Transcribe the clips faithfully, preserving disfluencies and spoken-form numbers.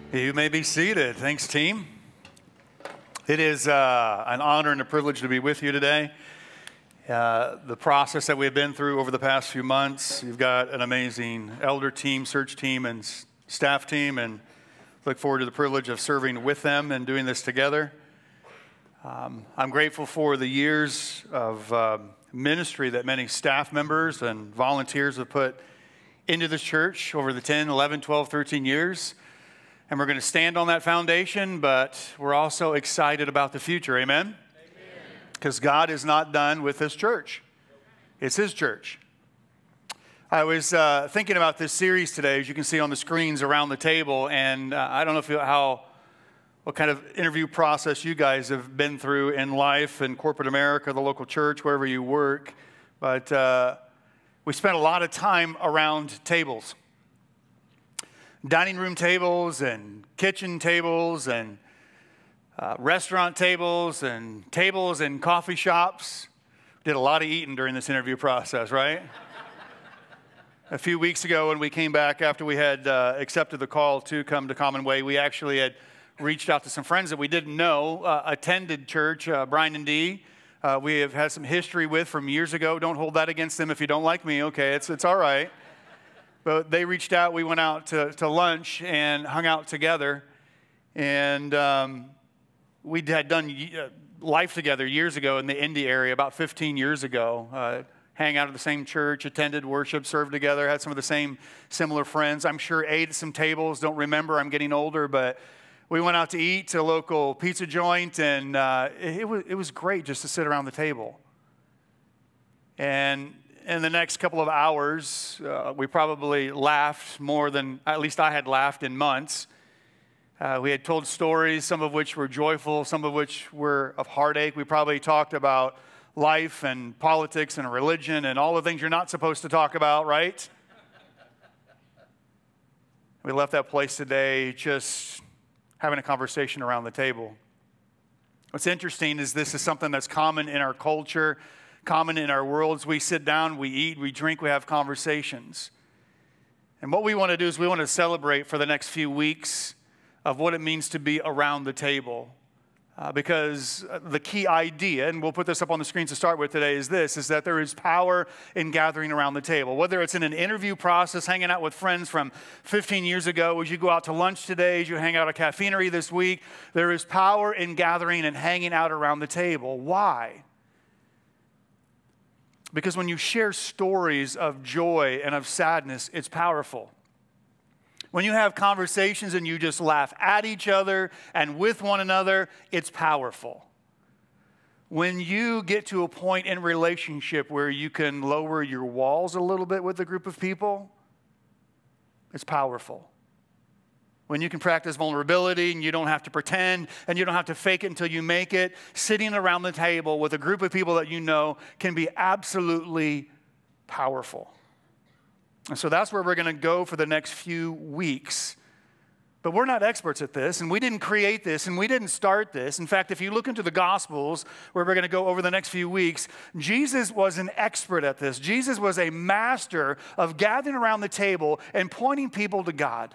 You may be seated. Thanks, team. It is uh, an honor and a privilege to be with you today. Uh, the process that we've been through over the past few months, you've got an amazing elder team, search team, and s- staff team, and look forward to the privilege of serving with them and doing this together. Um, I'm grateful for the years of uh, ministry that many staff members and volunteers have put into this church over the ten, eleven, twelve, thirteen years. And we're going to stand on that foundation, but we're also excited about the future. Amen? Because God is not done with this church. It's His church. I was uh, thinking about this series today, as you can see on the screens around the table, and uh, I don't know if you, how, what kind of interview process you guys have been through in life, in corporate America, the local church, wherever you work, but uh, we spent a lot of time around tables. Dining room tables and kitchen tables and uh, restaurant tables and tables in coffee shops. Did a lot of eating during this interview process, right? A few weeks ago when we came back after we had uh, accepted the call to come to Common Way, we actually had reached out to some friends that we didn't know, uh, attended church, uh, Brian and Dee. Uh, we have had some history with from years ago. Don't hold that against them if you don't like me. Okay, it's it's all right. But they reached out. We went out to, to lunch and hung out together. And um, we had done life together years ago in the Indy area, about fifteen years ago. Uh, hang out at the same church, attended worship, served together, had some of the same similar friends. I'm sure ate at some tables. Don't remember. I'm getting older. But we went out to eat to a local pizza joint. And uh, it, it, was, it was great just to sit around the table. And in the next couple of hours, uh, we probably laughed more than, at least I had laughed in months. Uh, we had told stories, some of which were joyful, some of which were of heartache. We probably talked about life and politics and religion and all the things you're not supposed to talk about, right? We left that place today just having a conversation around the table. What's interesting is this is something that's common in our culture, common in our worlds. We sit down, we eat, we drink, we have conversations. And what we want to do is we want to celebrate for the next few weeks of what it means to be around the table. Uh, because the key idea, and we'll put this up on the screen to start with today, is this, is that there is power in gathering around the table. Whether it's in an interview process, hanging out with friends from fifteen years ago, as you go out to lunch today, as you hang out at Caffeinery this week, there is power in gathering and hanging out around the table. Why? Because when you share stories of joy and of sadness, it's powerful. When you have conversations and you just laugh at each other and with one another, it's powerful. When you get to a point in relationship where you can lower your walls a little bit with a group of people, it's powerful. When you can practice vulnerability and you don't have to pretend and you don't have to fake it until you make it, sitting around the table with a group of people that you know can be absolutely powerful. And so that's where we're going to go for the next few weeks. But we're not experts at this, and we didn't create this, and we didn't start this. In fact, if you look into the Gospels, where we're going to go over the next few weeks, Jesus was an expert at this. Jesus was a master of gathering around the table and pointing people to God.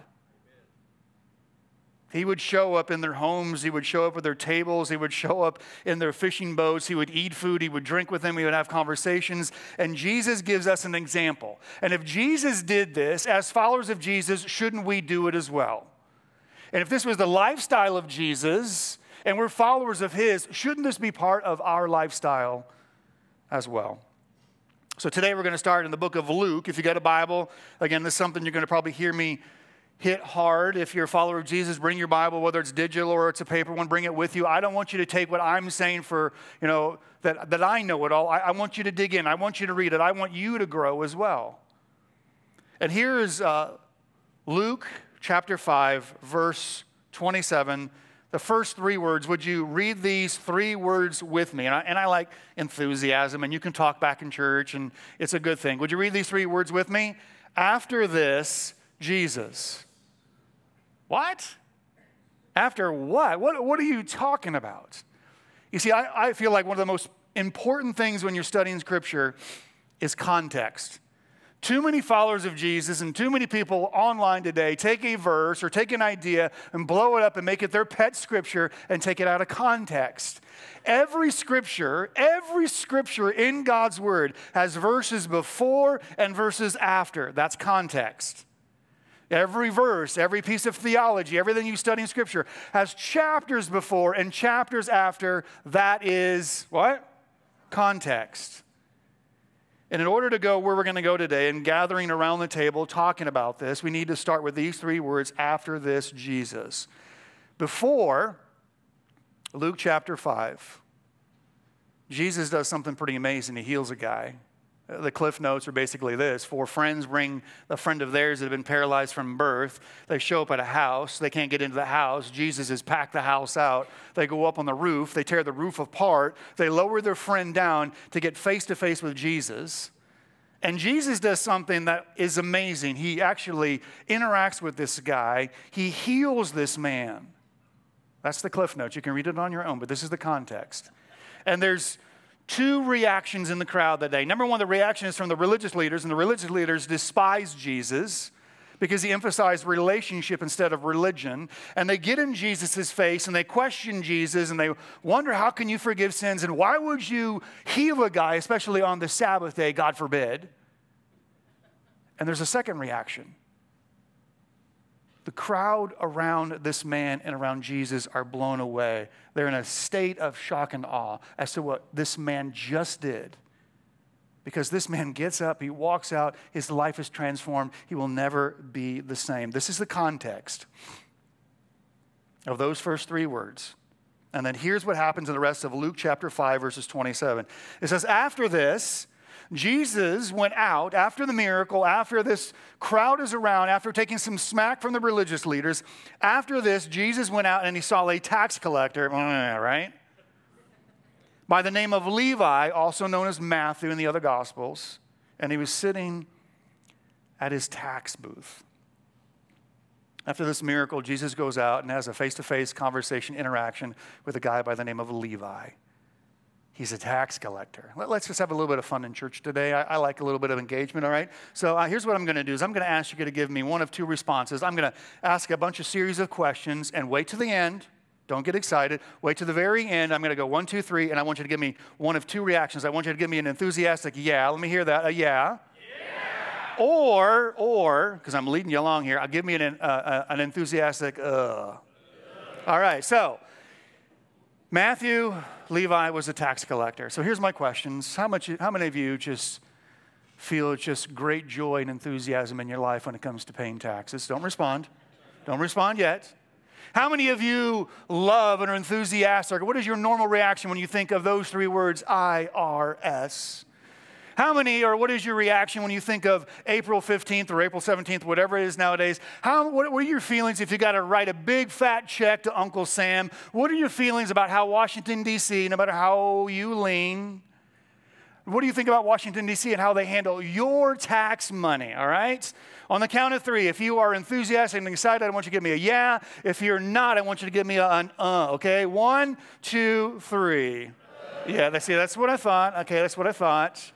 He would show up in their homes. He would show up at their tables. He would show up in their fishing boats. He would eat food. He would drink with them. He would have conversations. And Jesus gives us an example. And if Jesus did this, as followers of Jesus, shouldn't we do it as well? And if this was the lifestyle of Jesus, and we're followers of His, shouldn't this be part of our lifestyle as well? So today we're going to start in the book of Luke. If you got a Bible, again, this is something you're going to probably hear me hit hard. If you're a follower of Jesus, bring your Bible, whether it's digital or it's a paper one, bring it with you. I don't want you to take what I'm saying for, you know, that, that I know it all. I, I want you to dig in. I want you to read it. I want you to grow as well. And here is uh, Luke chapter five, verse twenty-seven. The first three words, would you read these three words with me? And I, and I like enthusiasm, and you can talk back in church, and it's a good thing. Would you read these three words with me? After this, Jesus. What? After what? What, what are you talking about? You see, I, I feel like one of the most important things when you're studying Scripture is context. Too many followers of Jesus and too many people online today take a verse or take an idea and blow it up and make it their pet scripture and take it out of context. Every scripture, every scripture in God's word has verses before and verses after. That's context. Every verse, every piece of theology, everything you study in scripture has chapters before and chapters after. That is what? Context. And in order to go where we're going to go today and gathering around the table talking about this, we need to start with these three words: after this, Jesus. Before, Luke chapter five, Jesus does something pretty amazing. He heals a guy. The cliff notes are basically this: four friends bring a friend of theirs that had been paralyzed from birth. They show up at a house. They can't get into the house. Jesus has packed the house out. They go up on the roof. They tear the roof apart. They lower their friend down to get face to face with Jesus. And Jesus does something that is amazing. He actually interacts with this guy. He heals this man. That's the cliff notes. You can read it on your own, but this is the context. And there's two reactions in the crowd that day. Number one, the reaction is from the religious leaders, and the religious leaders despise Jesus because he emphasized relationship instead of religion. And they get in Jesus' face and they question Jesus and they wonder, how can you forgive sins? And why would you heal a guy, especially on the Sabbath day, God forbid? And there's a second reaction. The crowd around this man and around Jesus are blown away. They're in a state of shock and awe as to what this man just did. Because this man gets up, he walks out, his life is transformed. He will never be the same. This is the context of those first three words. And then here's what happens in the rest of Luke chapter five, verses twenty-seven. It says, after this, Jesus went out, after the miracle, after this crowd is around, after taking some smack from the religious leaders, after this, Jesus went out and he saw a tax collector, right? By the name of Levi, also known as Matthew in the other Gospels, and he was sitting at his tax booth. After this miracle, Jesus goes out and has a face-to-face conversation, interaction with a guy by the name of Levi. He's a tax collector. Let's just have a little bit of fun in church today. I, I like a little bit of engagement, all right? So uh, here's what I'm going to do is I'm going to ask you to give me one of two responses. I'm going to ask a bunch of series of questions and wait to the end. Don't get excited. Wait to the very end. I'm going to go one, two, three, and I want you to give me one of two reactions. I want you to give me an enthusiastic yeah. Let me hear that. A yeah. Yeah. Or, or, because I'm leading you along here, I'll give me an, uh, an enthusiastic uh. All right, so Matthew, Levi was a tax collector. So here's my questions. How much? How many of you just feel just great joy and enthusiasm in your life when it comes to paying taxes? Don't respond. Don't respond yet. How many of you love and are enthusiastic? What is your normal reaction when you think of those three words, I R S? How many, or what is your reaction when you think of April fifteenth or April seventeenth, whatever it is nowadays? How, what, what are your feelings if you got to write a big fat check to Uncle Sam? What are your feelings about how Washington, D C, no matter how you lean, what do you think about Washington, D C and how they handle your tax money, all right? On the count of three, if you are enthusiastic and excited, I want you to give me a yeah. If you're not, I want you to give me an uh, okay? One, two, three. Yeah, that's, see, that's what I thought. Okay, that's what I thought.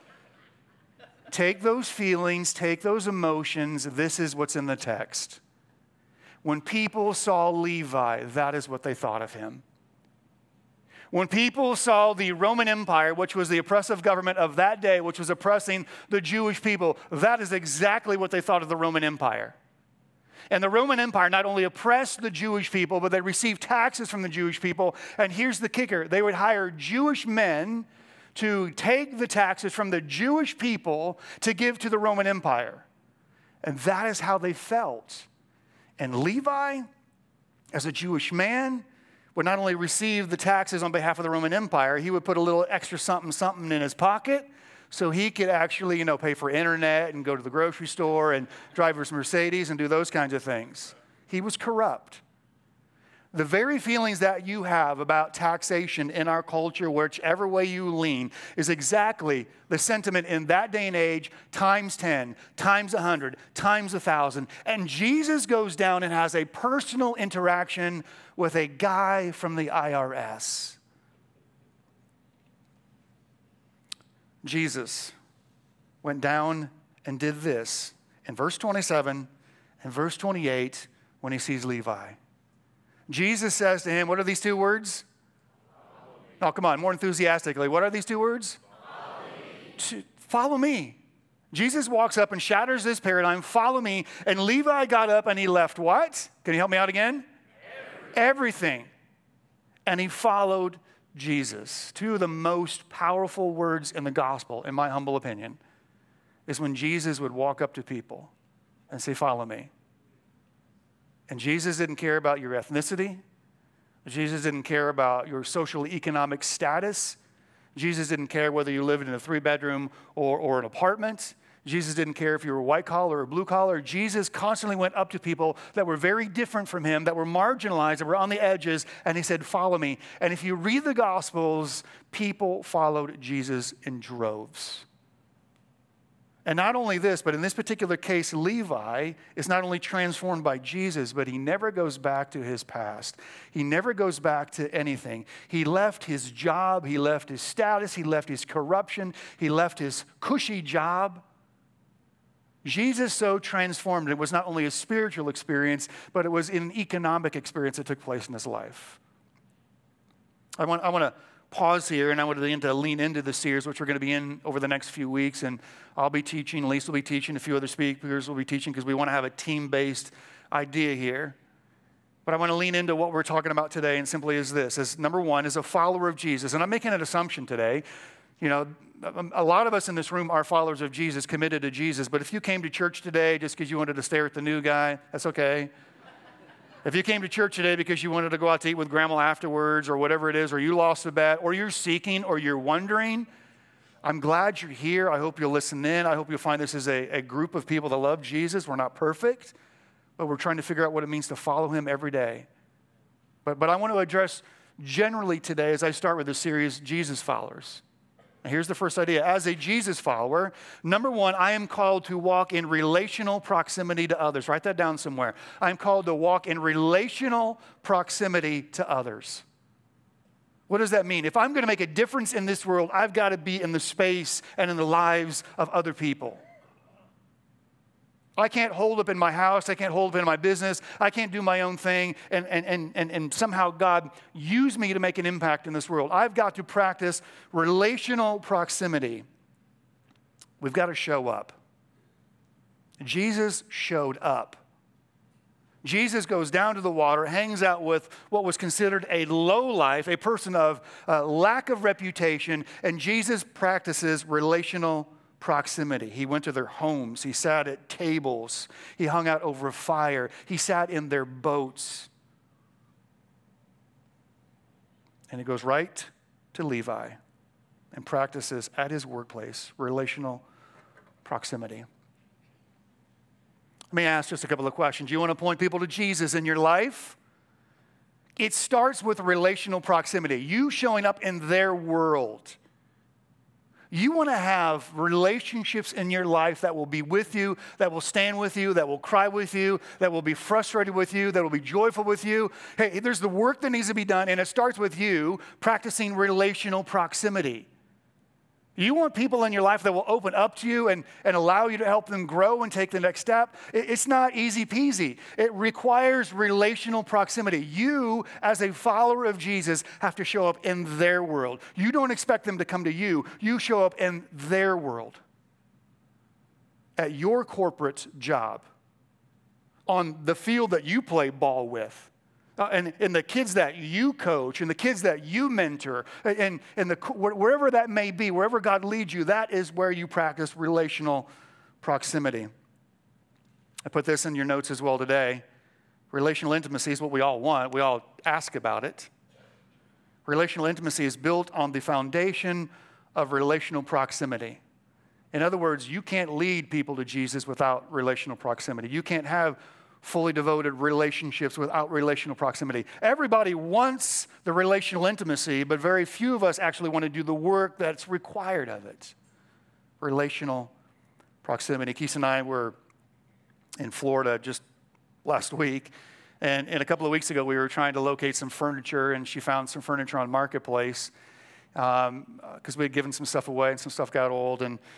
Take those feelings, take those emotions. This is what's in the text. When people saw Levi, that is what they thought of him. When people saw the Roman Empire, which was the oppressive government of that day, which was oppressing the Jewish people, that is exactly what they thought of the Roman Empire. And the Roman Empire not only oppressed the Jewish people, but they received taxes from the Jewish people. And here's the kicker. They would hire Jewish men to take the taxes from the Jewish people to give to the Roman Empire. And that is how they felt. And Levi, as a Jewish man, would not only receive the taxes on behalf of the Roman Empire, he would put a little extra something, something in his pocket so he could actually, you know, pay for internet and go to the grocery store and drive his Mercedes and do those kinds of things. He was corrupt. The very feelings that you have about taxation in our culture, whichever way you lean, is exactly the sentiment in that day and age, times ten, times one hundred, times one thousand. And Jesus goes down and has a personal interaction with a guy from the I R S. Jesus went down and did this in verse twenty-seven and verse twenty-eight when he sees Levi. Jesus says to him, what are these two words? Oh, come on, more enthusiastically. What are these two words? Follow me. To, follow me. Jesus walks up and shatters this paradigm, follow me. And Levi got up and he left what? Can you help me out again? Everything. Everything. And he followed Jesus. Two of the most powerful words in the gospel, in my humble opinion, is when Jesus would walk up to people and say, follow me. And Jesus didn't care about your ethnicity. Jesus didn't care about your social economic status. Jesus didn't care whether you lived in a three-bedroom or, or an apartment. Jesus didn't care if you were white collar or blue collar. Jesus constantly went up to people that were very different from him, that were marginalized, that were on the edges, and he said, follow me. And if you read the Gospels, people followed Jesus in droves. And not only this, but in this particular case, Levi is not only transformed by Jesus, but he never goes back to his past. He never goes back to anything. He left his job, he left his status, he left his corruption, he left his cushy job. Jesus so transformed. It was not only a spiritual experience, but it was an economic experience that took place in his life. I want, I want to pause here, and I want to lean, to lean into the series, which we're going to be in over the next few weeks. And I'll be teaching, Lisa will be teaching, a few other speakers will be teaching, because we want to have a team-based idea here. But I want to lean into what we're talking about today, and simply is this. As number one, as a follower of Jesus, and I'm making an assumption today. You know, a lot of us in this room are followers of Jesus, committed to Jesus. But if you came to church today just because you wanted to stare at the new guy, that's okay. If you came to church today because you wanted to go out to eat with grandma afterwards or whatever it is, or you lost a bet, or you're seeking, or you're wondering, I'm glad you're here. I hope you'll listen in. I hope you'll find this is a, a group of people that love Jesus. We're not perfect, but we're trying to figure out what it means to follow him every day. But, but I want to address generally today, as I start with the series, Jesus followers. Here's the first idea. As a Jesus follower, number one, I am called to walk in relational proximity to others. Write that down somewhere. I'm called to walk in relational proximity to others. What does that mean? If I'm going to make a difference in this world, I've got to be in the space and in the lives of other people. I can't hold up in my house. I can't hold up in my business. I can't do my own thing and, and, and, and, and somehow God use me to make an impact in this world. I've got to practice relational proximity. We've got to show up. Jesus showed up. Jesus goes down to the water, hangs out with what was considered a low life, a person of uh, lack of reputation, and Jesus practices relational proximity. He went to their homes. He sat at tables. He hung out over a fire. He sat in their boats. And he goes right to Levi and practices at his workplace relational proximity. Let me ask just a couple of questions. You want to point people to Jesus in your life? It starts with relational proximity. You showing up in their world. You want to have relationships in your life that will be with you, that will stand with you, that will cry with you, that will be frustrated with you, that will be joyful with you. Hey, there's the work that needs to be done, and it starts with you practicing relational proximity. You want people in your life that will open up to you and, and allow you to help them grow and take the next step. It, it's not easy peasy. It requires relational proximity. You, as a follower of Jesus, have to show up in their world. You don't expect them to come to you. You show up in their world. At your corporate job, on the field that you play ball with, Uh, and, and the kids that you coach, and the kids that you mentor, and, and the, wherever that may be, wherever God leads you, that is where you practice relational proximity. I put this in your notes as well today. Relational intimacy is what we all want. We all ask about it. Relational intimacy is built on the foundation of relational proximity. In other words, you can't lead people to Jesus without relational proximity. You can't have fully devoted relationships without relational proximity. Everybody wants the relational intimacy, but very few of us actually want to do the work that's required of it. Relational proximity. Keith and I were in Florida just last week, and, and a couple of weeks ago we were trying to locate some furniture, and she found some furniture on Marketplace because um, we had given some stuff away and some stuff got old, and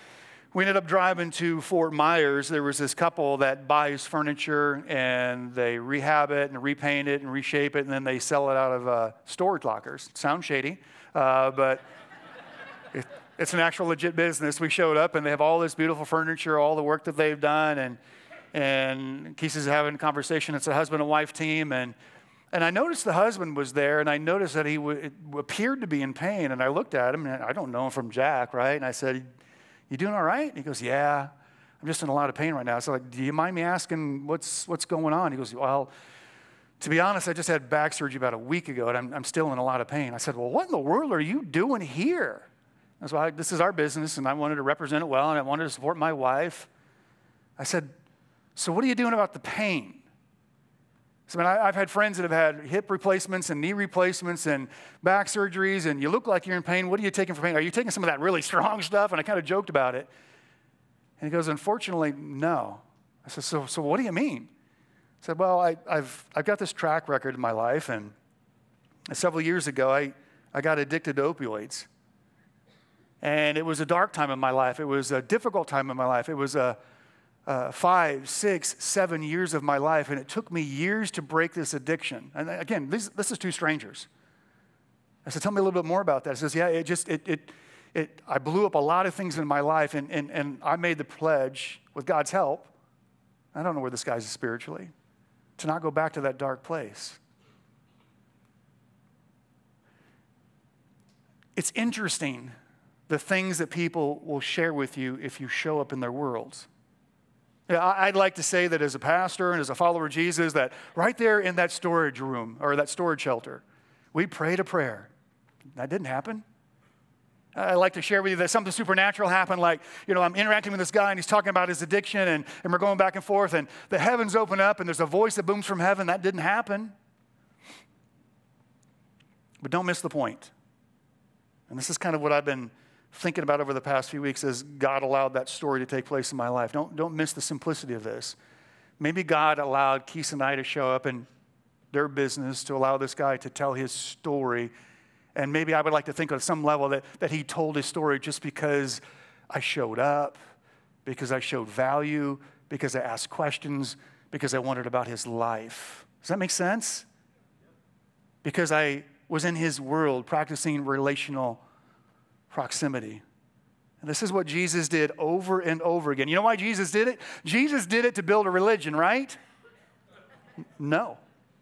we ended up driving to Fort Myers. There was this couple that buys furniture and they rehab it and repaint it and reshape it, and then they sell it out of uh, storage lockers. Sounds shady, uh, but it, it's an actual legit business. We showed up and they have all this beautiful furniture, all the work that they've done, and and Keith is having a conversation. It's a husband and wife team, and and I noticed the husband was there, and I noticed that he w- appeared to be in pain, and I looked at him, and I don't know him from Jack, right? And I said, "You doing all right?" And he goes, "Yeah, I'm just in a lot of pain right now." So like, "Do you mind me asking what's what's going on?" He goes, "Well, to be honest, I just had back surgery about a week ago, and I'm, I'm still in a lot of pain." I said, "Well, what in the world are you doing here?" I was like, "This is our business, and I wanted to represent it well, and I wanted to support my wife." I said, "So what are you doing about the pain?" So I mean, I, I've had friends that have had hip replacements and knee replacements and back surgeries, and you look like you're in pain. What are you taking for pain? Are you taking some of that really strong stuff? And I kind of joked about it. And he goes, "Unfortunately, no." I said, so, so what do you mean? I said, "Well, I, I've, I've got this track record in my life, and several years ago, I, I got addicted to opioids. And it was a dark time in my life. It was a difficult time in my life. It was a Uh, five, six, seven years of my life, and it took me years to break this addiction." And again, this, this is two strangers. I said, "Tell me a little bit more about that." He says, "Yeah, it just, it, it, it, I blew up a lot of things in my life, and, and, and I made the pledge, with God's help," I don't know where this guy's spiritually, "to not go back to that dark place." It's interesting, the things that people will share with you if you show up in their worlds. Yeah, I'd like to say that as a pastor and as a follower of Jesus, that right there in that storage room or that storage shelter, we prayed a prayer. That didn't happen. I'd like to share with you that something supernatural happened, like, you know, I'm interacting with this guy and he's talking about his addiction, and, and we're going back and forth, and the heavens open up and there's a voice that booms from heaven. That didn't happen. But don't miss the point. And this is kind of what I've been thinking about over the past few weeks as God allowed that story to take place in my life. Don't, don't miss the simplicity of this. Maybe God allowed Keith and I to show up in their business to allow this guy to tell his story. And maybe I would like to think at some level that, that he told his story just because I showed up, because I showed value, because I asked questions, because I wondered about his life. Does that make sense? Because I was in his world practicing relational proximity. And this is what Jesus did over and over again. You know why Jesus did it? Jesus did it to build a religion, right? No.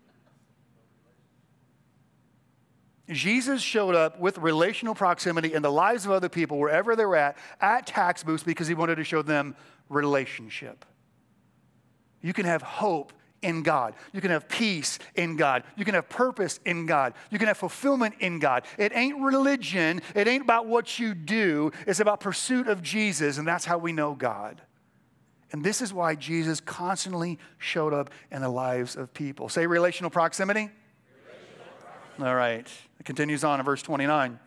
Jesus showed up with relational proximity in the lives of other people, wherever they were at, at tax booths, because he wanted to show them relationship. You can have hope in God. You can have peace in God. You can have purpose in God. You can have fulfillment in God. It ain't religion. It ain't about what you do. It's about pursuit of Jesus, and that's how we know God. And this is why Jesus constantly showed up in the lives of people. Say relational proximity. Relational proximity. All right. It continues on in verse twenty-nine.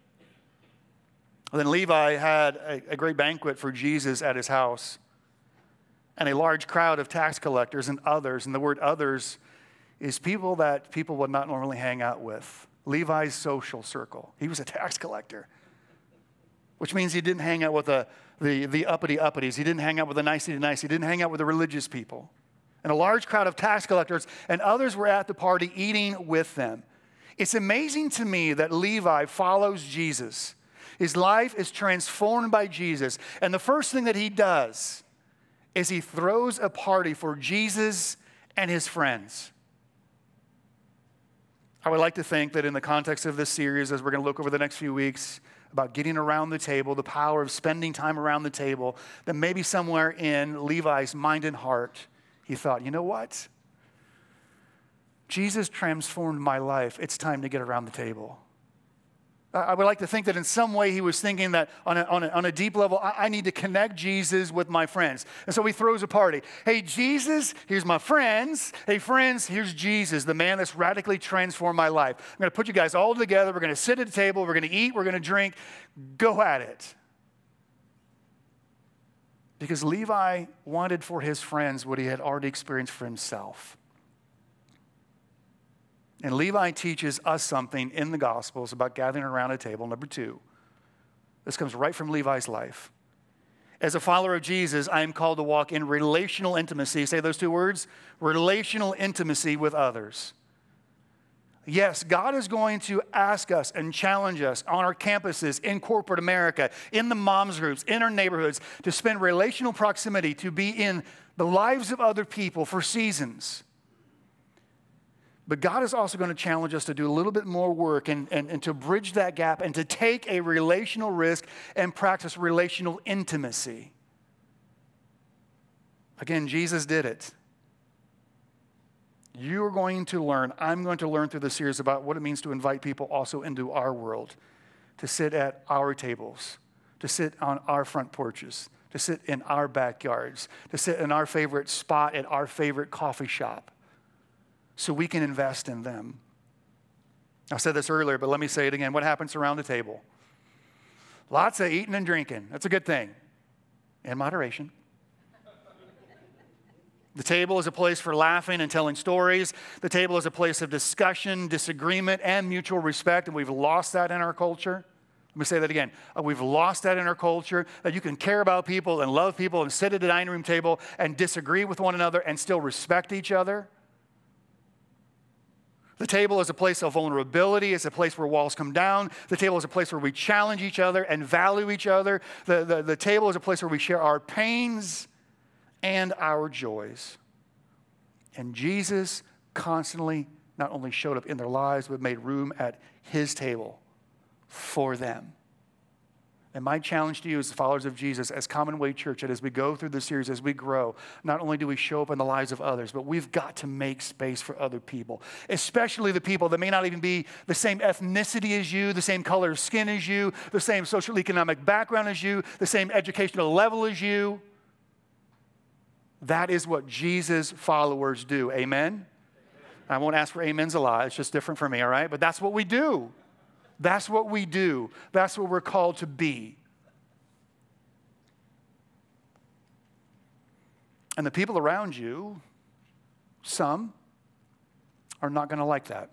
Then Levi had a, a great banquet for Jesus at his house, and a large crowd of tax collectors and others. And the word others is people that people would not normally hang out with. Levi's social circle. He was a tax collector, which means he didn't hang out with the, the, the uppity uppities. He didn't hang out with the nicey nice. He didn't hang out with the religious people. And a large crowd of tax collectors and others were at the party eating with them. It's amazing to me that Levi follows Jesus. His life is transformed by Jesus. And the first thing that he does is he throws a party for Jesus and his friends. I would like to think that in the context of this series, as we're going to look over the next few weeks about getting around the table, the power of spending time around the table, that maybe somewhere in Levi's mind and heart, he thought, you know what? Jesus transformed my life. It's time to get around the table. I would like to think that in some way he was thinking that on a, on a, on a deep level, I, I need to connect Jesus with my friends. And so he throws a party. Hey, Jesus, here's my friends. Hey, friends, here's Jesus, the man that's radically transformed my life. I'm going to put you guys all together. We're going to sit at a table. We're going to eat. We're going to drink. Go at it. Because Levi wanted for his friends what he had already experienced for himself. And Levi teaches us something in the Gospels about gathering around a table. Number two, this comes right from Levi's life. As a follower of Jesus, I am called to walk in relational intimacy. Say those two words, relational intimacy with others. Yes, God is going to ask us and challenge us on our campuses, in corporate America, in the moms groups, in our neighborhoods, to spend relational proximity, to be in the lives of other people for seasons. But God is also going to challenge us to do a little bit more work and, and, and to bridge that gap and to take a relational risk and practice relational intimacy. Again, Jesus did it. You're going to learn, I'm going to learn through this series about what it means to invite people also into our world, to sit at our tables, to sit on our front porches, to sit in our backyards, to sit in our favorite spot at our favorite coffee shop, so we can invest in them. I said this earlier, but let me say it again. What happens around the table? Lots of eating and drinking. That's a good thing, in moderation. The table is a place for laughing and telling stories. The table is a place of discussion, disagreement, and mutual respect, and we've lost that in our culture. Let me say that again. Uh, we've lost that in our culture, that you can care about people and love people and sit at a dining room table and disagree with one another and still respect each other. The table is a place of vulnerability. It's a place where walls come down. The table is a place where we challenge each other and value each other. The, the, the table is a place where we share our pains and our joys. And Jesus constantly not only showed up in their lives, but made room at his table for them. And my challenge to you as followers of Jesus, as Commonwealth Church, that as we go through this series, as we grow, not only do we show up in the lives of others, but we've got to make space for other people, especially the people that may not even be the same ethnicity as you, the same color of skin as you, the same social economic background as you, the same educational level as you. That is what Jesus' followers do. Amen? I won't ask for amens a lot. It's just different for me, all right? But that's what we do. That's what we do. That's what we're called to be. And the people around you, some, are not going to like that.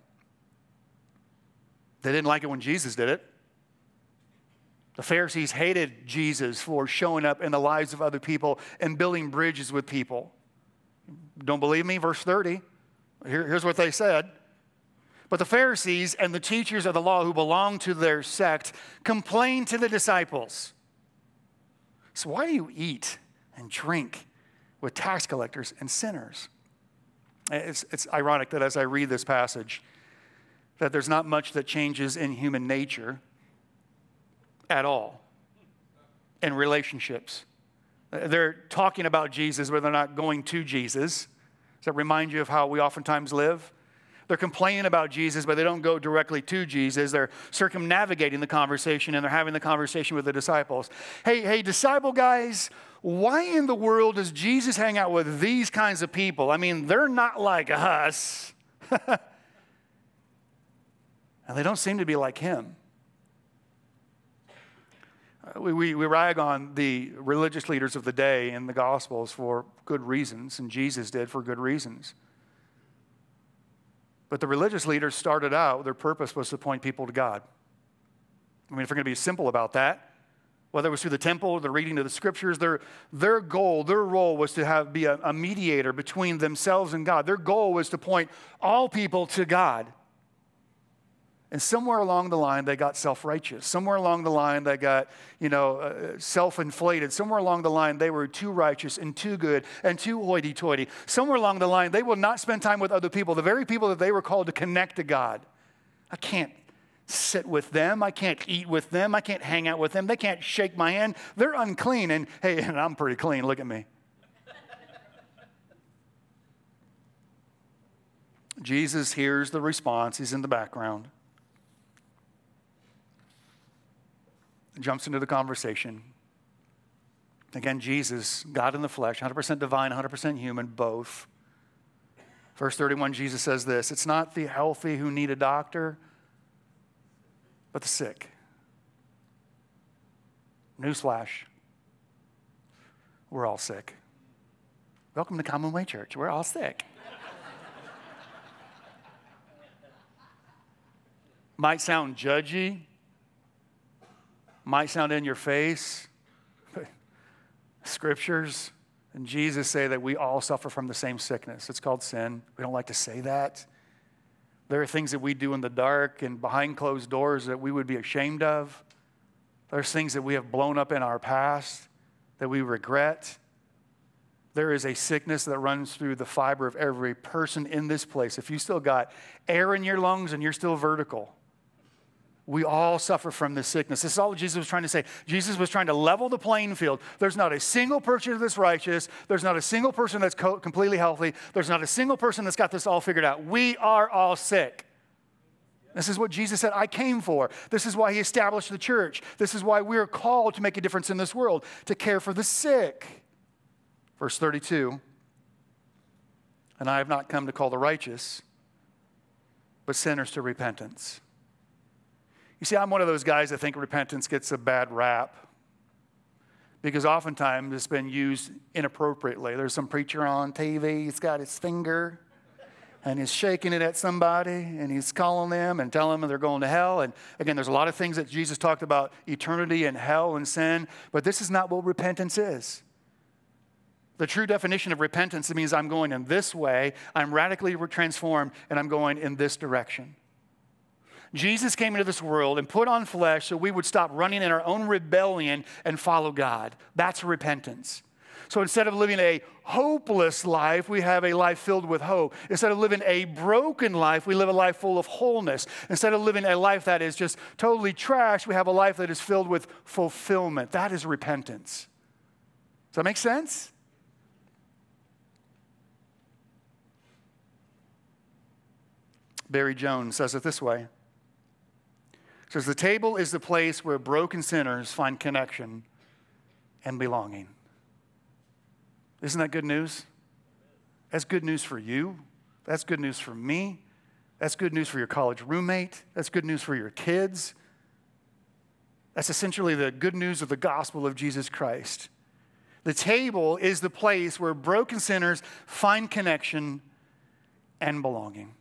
They didn't like it when Jesus did it. The Pharisees hated Jesus for showing up in the lives of other people and building bridges with people. Don't believe me? Verse thirty. Here, here's what they said. But the Pharisees and the teachers of the law who belonged to their sect complained to the disciples. So why do you eat and drink with tax collectors and sinners? It's, it's ironic that as I read this passage, that there's not much that changes in human nature at all in relationships. They're talking about Jesus, but they're not going to Jesus. Does that remind you of how we oftentimes live? They're complaining about Jesus, but they don't go directly to Jesus. They're circumnavigating the conversation, and they're having the conversation with the disciples. Hey, hey, disciple guys, why in the world does Jesus hang out with these kinds of people? I mean, they're not like us. And they don't seem to be like him. We, we, we rag on the religious leaders of the day in the Gospels for good reasons, and Jesus did for good reasons. But the religious leaders started out, their purpose was to point people to God. I mean, if we're going to be simple about that, whether it was through the temple or the reading of the scriptures, their, their goal, their role was to have be a, a mediator between themselves and God. Their goal was to point all people to God. And somewhere along the line, they got self-righteous. Somewhere along the line, they got, you know, uh, self-inflated. Somewhere along the line, they were too righteous and too good and too hoity-toity. Somewhere along the line, they will not spend time with other people, the very people that they were called to connect to God. I can't sit with them. I can't eat with them. I can't hang out with them. They can't shake my hand. They're unclean. And hey, and I'm pretty clean. Look at me. Jesus hears the response. He's in the background. Jumps into the conversation. Again, Jesus, God in the flesh, one hundred percent divine, one hundred percent human, both. Verse thirty-one, Jesus says this, it's not the healthy who need a doctor, but the sick. Newsflash, we're all sick. Welcome to Commonwealth Church, we're all sick. Might sound judgy, might sound in your face, but Scriptures and Jesus say that we all suffer from the same sickness. It's called sin. We don't like to say that. There are things that we do in the dark and behind closed doors that we would be ashamed of. There's things that we have blown up in our past that we regret. There is a sickness that runs through the fiber of every person in this place. If you still got air in your lungs and you're still vertical, we all suffer from this sickness. This is all Jesus was trying to say. Jesus was trying to level the playing field. There's not a single person that's righteous. There's not a single person that's co- completely healthy. There's not a single person that's got this all figured out. We are all sick. This is what Jesus said, I came for. This is why he established the church. This is why we're called to make a difference in this world, to care for the sick. Verse thirty-two, and I have not come to call the righteous, but sinners to repentance. You see, I'm one of those guys that think repentance gets a bad rap because oftentimes it's been used inappropriately. There's some preacher on T V, he's got his finger and he's shaking it at somebody and he's calling them and telling them they're going to hell. And again, there's a lot of things that Jesus talked about, eternity and hell and sin, but this is not what repentance is. The true definition of repentance means I'm going in this way, I'm radically transformed, and I'm going in this direction. Jesus came into this world and put on flesh so we would stop running in our own rebellion and follow God. That's repentance. So instead of living a hopeless life, we have a life filled with hope. Instead of living a broken life, we live a life full of wholeness. Instead of living a life that is just totally trash, we have a life that is filled with fulfillment. That is repentance. Does that make sense? Barry Jones says it this way. He says, the table is the place where broken sinners find connection and belonging. Isn't that good news? That's good news for you. That's good news for me. That's good news for your college roommate. That's good news for your kids. That's essentially the good news of the gospel of Jesus Christ. The table is the place where broken sinners find connection and belonging.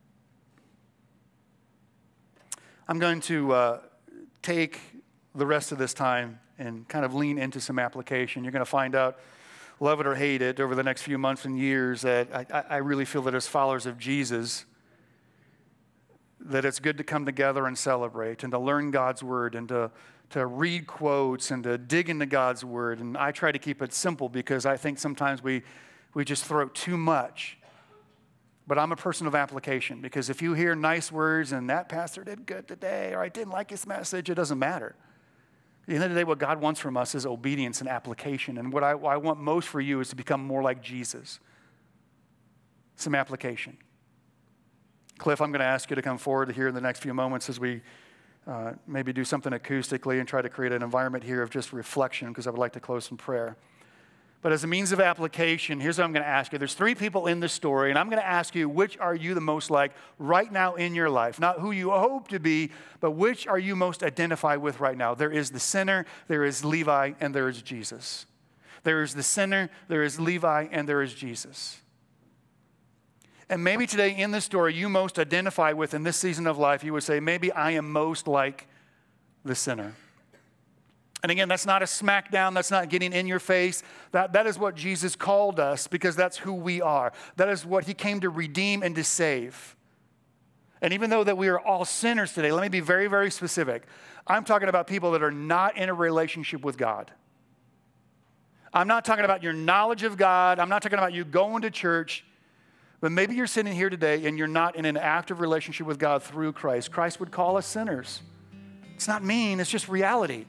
I'm going to uh, take the rest of this time and kind of lean into some application. You're going to find out, love it or hate it, over the next few months and years that I, I really feel that as followers of Jesus, that it's good to come together and celebrate and to learn God's word and to, to read quotes and to dig into God's word. And I try to keep it simple because I think sometimes we, we just throw too much. But I'm a person of application because if you hear nice words and that pastor did good today or I didn't like his message, it doesn't matter. At the end of the day, what God wants from us is obedience and application. And what I, what I want most for you is to become more like Jesus. Some application. Cliff, I'm going to ask you to come forward here in the next few moments as we uh, maybe do something acoustically and try to create an environment here of just reflection because I would like to close in prayer. But as a means of application, here's what I'm going to ask you. There's three people in this story, and I'm going to ask you, which are you the most like right now in your life? Not who you hope to be, but which are you most identified with right now? There is the sinner, there is Levi, and there is Jesus. There is the sinner, there is Levi, and there is Jesus. And maybe today in this story, you most identify with in this season of life, you would say, maybe I am most like the sinner. And again, that's not a smackdown. That's not getting in your face. That, that is what Jesus called us because that's who we are. That is what he came to redeem and to save. And even though that we are all sinners today, let me be very, very specific. I'm talking about people that are not in a relationship with God. I'm not talking about your knowledge of God. I'm not talking about you going to church. But maybe you're sitting here today and you're not in an active relationship with God through Christ. Christ would call us sinners. It's not mean. It's just reality.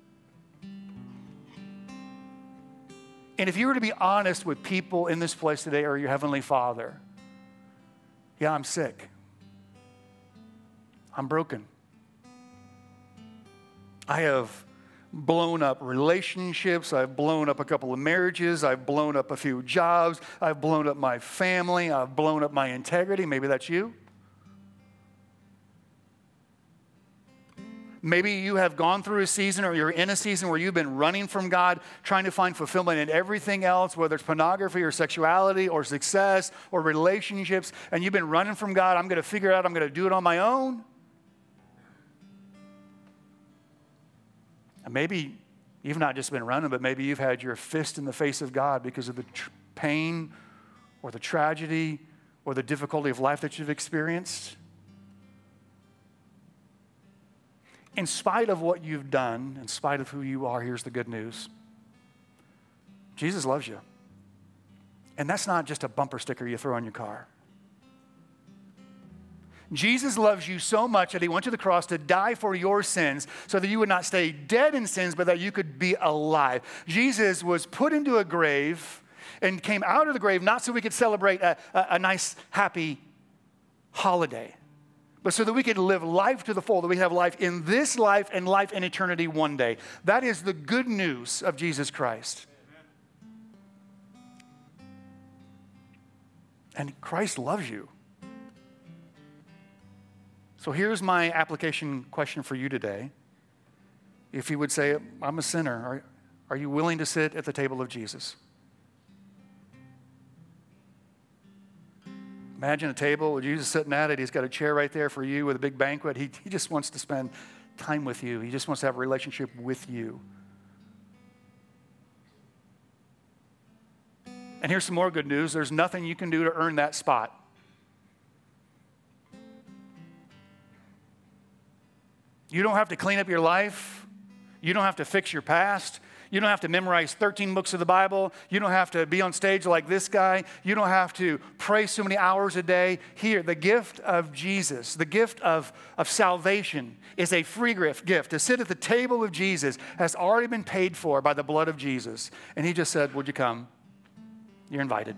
And if you were to be honest with people in this place today or your Heavenly Father, yeah, I'm sick. I'm broken. I have blown up relationships. I've blown up a couple of marriages. I've blown up a few jobs. I've blown up my family. I've blown up my integrity. Maybe that's you. Maybe you have gone through a season or you're in a season where you've been running from God, trying to find fulfillment in everything else, whether it's pornography or sexuality or success or relationships, and you've been running from God. I'm going to figure it out. I'm going to do it on my own. And maybe You've not just been running, but maybe you've had your fist in the face of God because of the tr- pain or the tragedy or the difficulty of life that you've experienced. In spite of what you've done, in spite of who you are, here's the good news. Jesus loves you. And that's not just a bumper sticker you throw on your car. Jesus loves you so much that he went to the cross to die for your sins so that you would not stay dead in sins, but that you could be alive. Jesus was put into a grave and came out of the grave not so we could celebrate a, a, a nice, happy holiday, but so that we could live life to the full, that we have life in this life and life in eternity one day. That is the good news of Jesus Christ. And Christ loves you. So here's my application question for you today. If you would say, I'm a sinner, are, are you willing to sit at the table of Jesus? Imagine a table with Jesus sitting at it. He's got a chair right there for you with a big banquet. He, he just wants to spend time with you. He just wants to have a relationship with you. And here's some more good news. There's nothing you can do to earn that spot. You don't have to clean up your life. You don't have to fix your past. You don't have to memorize thirteen books of the Bible. You don't have to be on stage like this guy. You don't have to pray so many hours a day. Here, the gift of Jesus, the gift of, of salvation is a free gift. To sit at the table of Jesus has already been paid for by the blood of Jesus. And he just said, would you come? You're invited.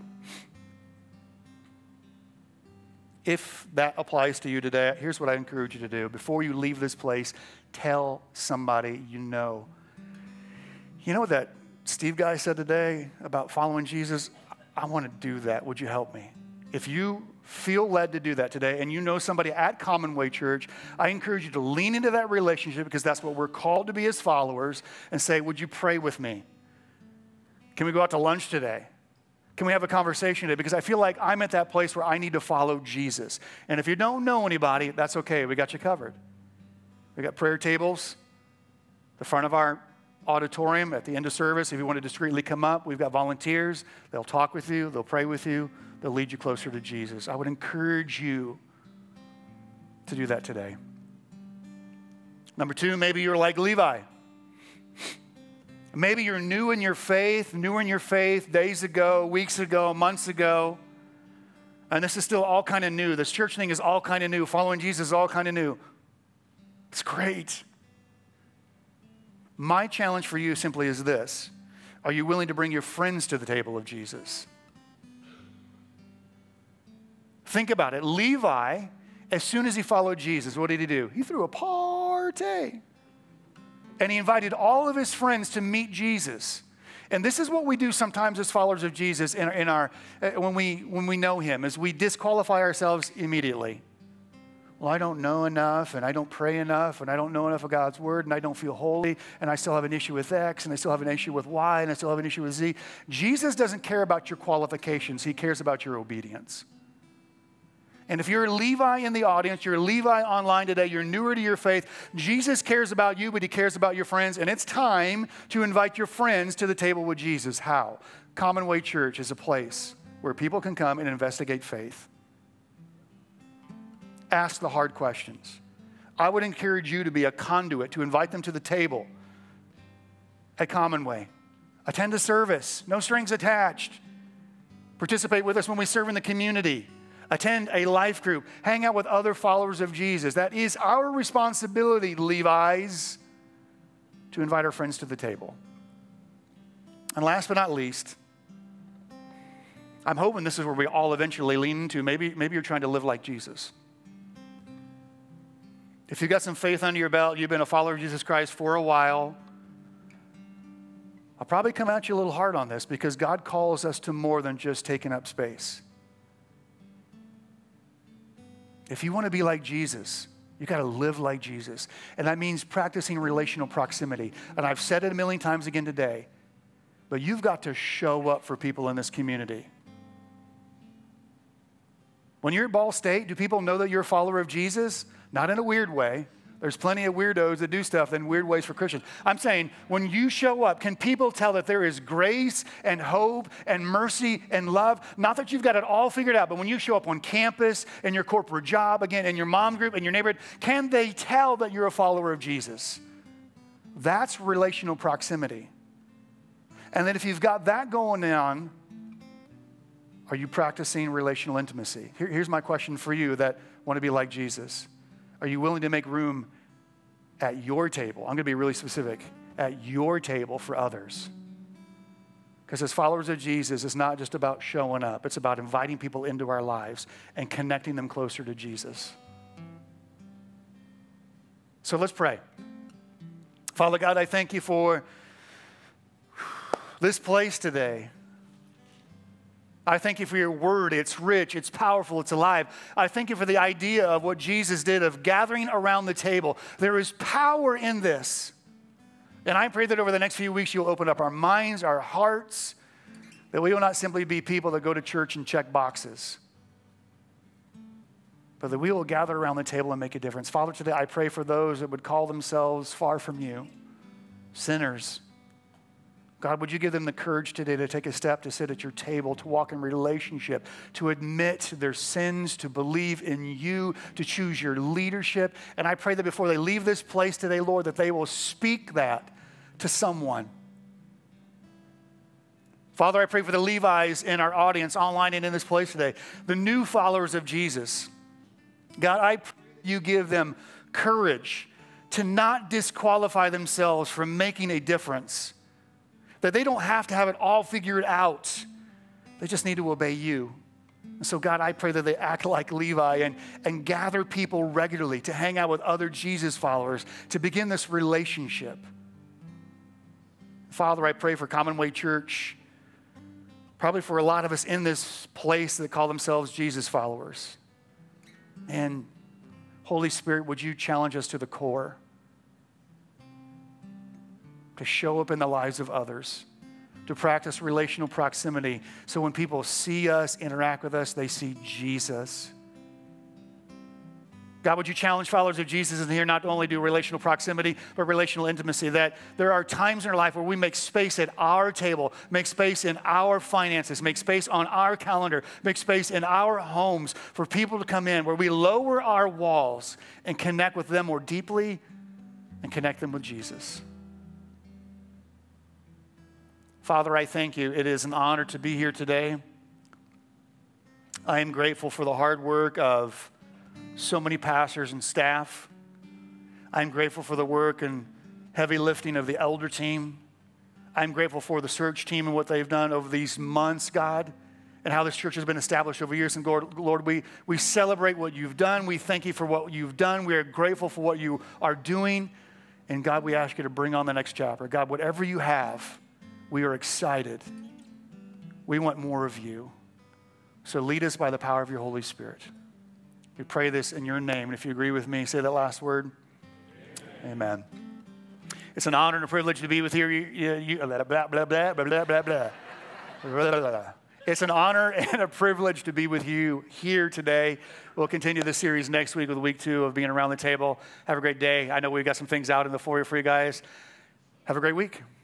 If that applies to you today, here's what I encourage you to do. Before you leave this place, tell somebody you know. You know what that Steve guy said today about following Jesus? I want to do that. Would you help me? If you feel led to do that today and you know somebody at Commonwealth Church, I encourage you to lean into that relationship because that's what we're called to be as followers and say, would you pray with me? Can we go out to lunch today? Can we have a conversation today? Because I feel like I'm at that place where I need to follow Jesus. And if you don't know anybody, that's okay. We got you covered. We got prayer tables, the front of our auditorium at the end of service. If you want to discreetly come up, we've got volunteers. They'll talk with you. They'll pray with you. They'll lead you closer to Jesus. I would encourage you to do that today. Number two, maybe you're like Levi. Maybe you're new in your faith, newer in your faith days ago, weeks ago, months ago. And this is still all kind of new. This church thing is all kind of new. Following Jesus is all kind of new. It's great. My challenge for you simply is this. Are you willing to bring your friends to the table of Jesus? Think about it. Levi, as soon as he followed Jesus, what did he do? He threw a party. And he invited all of his friends to meet Jesus. And this is what we do sometimes as followers of Jesus in, in our, when we, when we know him, is we disqualify ourselves immediately. Well, I don't know enough, and I don't pray enough, and I don't know enough of God's word, and I don't feel holy, and I still have an issue with X, and I still have an issue with Y, and I still have an issue with Z. Jesus doesn't care about your qualifications. He cares about your obedience. And if you're a Levi in the audience, you're a Levi online today, you're newer to your faith, Jesus cares about you, but he cares about your friends, and it's time to invite your friends to the table with Jesus. How? Commonwealth Church is a place where people can come and investigate faith. Ask the hard questions. I would encourage you to be a conduit, to invite them to the table at Commonwealth. Attend a service, no strings attached. Participate with us when we serve in the community. Attend a life group. Hang out with other followers of Jesus. That is our responsibility, Levi's, to invite our friends to the table. And last but not least, I'm hoping this is where we all eventually lean into. Maybe, maybe you're trying to live like Jesus. If you've got some faith under your belt, you've been a follower of Jesus Christ for a while, I'll probably come at you a little hard on this because God calls us to more than just taking up space. If you want to be like Jesus, you got to live like Jesus. And that means practicing relational proximity. And I've said it a million times again today, but you've got to show up for people in this community. When you're at Ball State, do people know that you're a follower of Jesus? Not in a weird way. There's plenty of weirdos that do stuff in weird ways for Christians. I'm saying when you show up, can people tell that there is grace and hope and mercy and love? Not that you've got it all figured out, but when you show up on campus, in your corporate job, again, in your mom group, in your neighborhood, can they tell that you're a follower of Jesus? That's relational proximity. And then if you've got that going on, are you practicing relational intimacy? Here, here's my question for you that want to be like Jesus. Are you willing to make room at your table? I'm going to be really specific. At your table for others. Because as followers of Jesus, it's not just about showing up. It's about inviting people into our lives and connecting them closer to Jesus. So let's pray. Father God, I thank you for this place today. I thank you for your word. It's rich, it's powerful, it's alive. I thank you for the idea of what Jesus did of gathering around the table. There is power in this. And I pray that over the next few weeks, you'll open up our minds, our hearts, that we will not simply be people that go to church and check boxes, but that we will gather around the table and make a difference. Father, today I pray for those that would call themselves far from you, sinners. God, would you give them the courage today to take a step to sit at your table, to walk in relationship, to admit their sins, to believe in you, to choose your leadership. And I pray that before they leave this place today, Lord, that they will speak that to someone. Father, I pray for the Levi's in our audience, online and in this place today, the new followers of Jesus. God, I pray you give them courage to not disqualify themselves from making a difference. That they don't have to have it all figured out. They just need to obey you. And so God, I pray that they act like Levi and, and gather people regularly to hang out with other Jesus followers, to begin this relationship. Father, I pray for Commonwealth Church, probably for a lot of us in this place that call themselves Jesus followers. And Holy Spirit, would you challenge us to the core? To show up in the lives of others, to practice relational proximity, so when people see us, interact with us, they see Jesus. God, would you challenge followers of Jesus in here not to only do relational proximity, but relational intimacy, that there are times in our life where we make space at our table, make space in our finances, make space on our calendar, make space in our homes for people to come in, where we lower our walls and connect with them more deeply and connect them with Jesus. Father, I thank you. It is an honor to be here today. I am grateful for the hard work of so many pastors and staff. I'm grateful for the work and heavy lifting of the elder team. I'm grateful for the search team and what they've done over these months, God, and how this church has been established over years. And Lord, Lord we, we celebrate what you've done. We thank you for what you've done. We are grateful for what you are doing. And God, we ask you to bring on the next chapter. God, whatever you have, we are excited. We want more of you. So lead us by the power of your Holy Spirit. We pray this in your name. And if you agree with me, say that last word. Amen. Amen. It's an honor and a privilege to be with you. you, you blah, blah, blah, blah, blah, blah, blah, blah. It's an honor and a privilege to be with you here today. We'll continue this series next week with week two of being around the table. Have a great day. I know we've got some things out in the foyer for you guys. Have a great week.